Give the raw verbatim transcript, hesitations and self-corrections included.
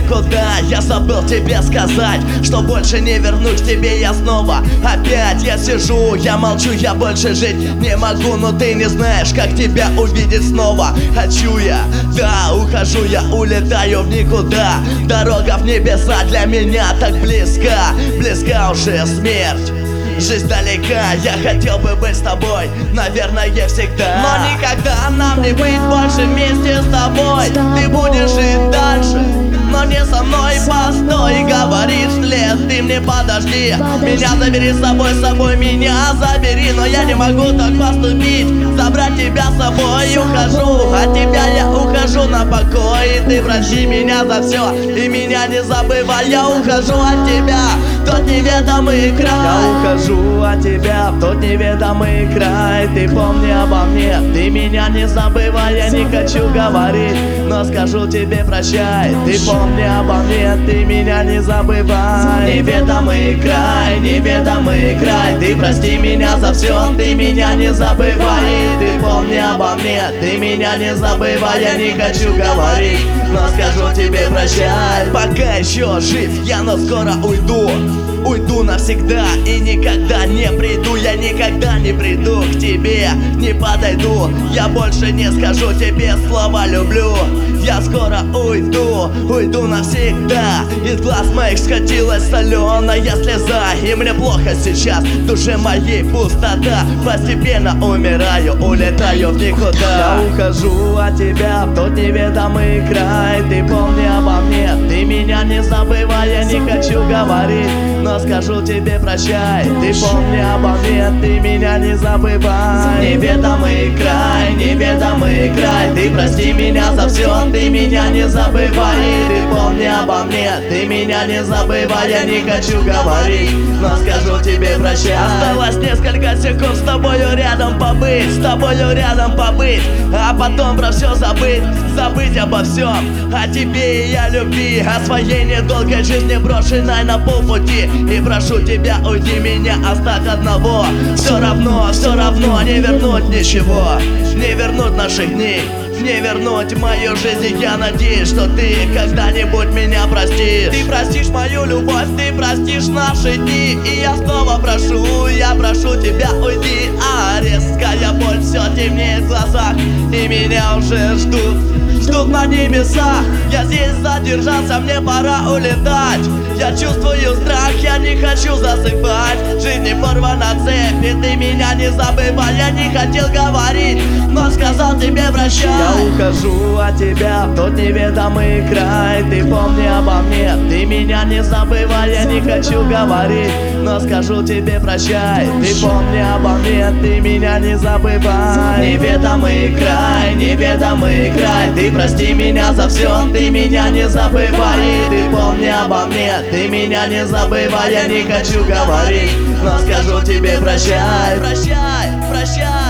никуда. Я забыл тебе сказать, что больше не вернусь к тебе я снова. Опять я сижу, я молчу, я больше жить не могу. Но ты не знаешь, как тебя увидеть снова. Хочу я, да, ухожу я, улетаю в никуда. Дорога в небеса для меня так близка. Близка уже смерть, жизнь далека, я хотел бы быть с тобой, наверное, всегда. Но никогда нам не быть больше вместе с тобой. Ты будешь жить дальше, но не со мной. Постой, говоришь вслед, ты мне подожди. Меня забери с собой, с собой меня забери. Но я не могу так поступить, забрать тебя с собой. Ухожу, от тебя я ухожу на покой. И ты прости меня за все, и меня не забывай. Я ухожу от тебя в тот неведомый край. Я ухожу от тебя в тот неведомый край. Ты помни обо мне, ты меня не забывай. Я не хочу говорить, но скажу тебе прощай. Ты помни обо мне, ты меня не забывай. Неведомый край, неведомый край. Ты прости меня за все, ты меня не забывай. Ты помни обо мне, ты меня не забывай. Я не хочу говорить, но скажу тебе прощай. Пока еще жив я, но скоро уйду. Уйду навсегда и никогда не приду. Я никогда не приду к тебе, не подойду. Я больше не скажу тебе слова люблю. Я скоро уйду, уйду навсегда. Из глаз моих скатилась соленая слеза. И мне плохо сейчас, в душе моей пустота. Постепенно умираю, улетаю в никуда. Я ухожу от тебя в тот неведомый край. Ты помни обо мне, ты меня не забывай. Я не хочу говорить, но скажу тебе прощай. Ты помни обо мне, ты меня не забывай. Неведомый край, неведомый край. Ты прости меня за все, ты меня не забывай. Ты помни обо мне, ты меня не забывай. Я не хочу говорить, но скажу тебе прощай. Осталось несколько секунд с тобою рядом побыть, с тобою рядом побыть, а потом про все забыть, забыть обо всем, о тебе и о любви, о своей недолгой жизни, брошенной на полпути. И прошу тебя, уйди, меня оставь одного. Все равно, все равно не вернуть ничего, не вернуть наших дней, не вернуть мою жизнь. Я надеюсь, что ты когда-нибудь меня простишь. Ты простишь мою любовь, ты простишь наши дни. И я снова прошу, я прошу тебя, уйди. А резкая боль все темнеет в глазах, и меня уже ждут, ждут на небесах. Я здесь задержался, мне пора улетать. Я чувствую страх, я не хочу засыпать. Жизнь не порвана цепи, ты меня не забывай. Я не хотел говорить, но сказал тебе прощай. Я ухожу от тебя в тот неведомый край. Ты помни обо мне, ты меня не забывай. Я не хочу говорить, но скажу тебе прощай. Ты помни обо мне, ты меня не забывай. Неведомый край, неведомый край. Ты прости меня за все, ты меня не забывай. Ты помни обо мне, ты меня не забывай. Я не хочу говорить, но скажу тебе прощай. Прощай, прощай.